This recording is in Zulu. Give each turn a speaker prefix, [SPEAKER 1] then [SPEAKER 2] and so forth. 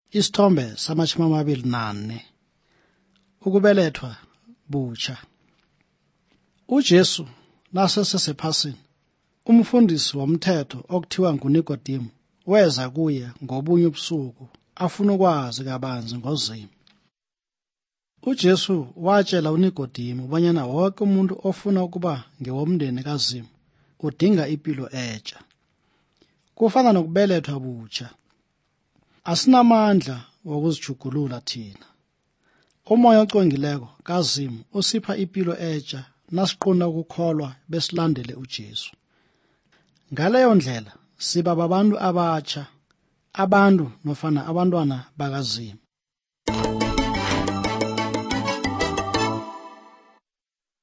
[SPEAKER 1] Isithombe sama-24. Ukubelethwa butsha. uJesu nasesesephasini, umfundisi womthetho okuthiwa nguNikodemu weza kuye ngobunye ubusuku afuna ukwazi kabanzi ngozimo. uJesu watshela uNikodemu bonyana wonke umuntu ofuna ukuba ngewomndeni kaZimu udinga impilo entsha, kufana nokubelethwa butsha. Asinamandla wokuzijugulula thina. Umoya ocwengileko kaZimu usipha impilo entsha nasiqunda ukukholwa besilandele uJesu. Ngaleyo ndlela siba babantu abatsha, abantu nofana abantwana bakaZimu.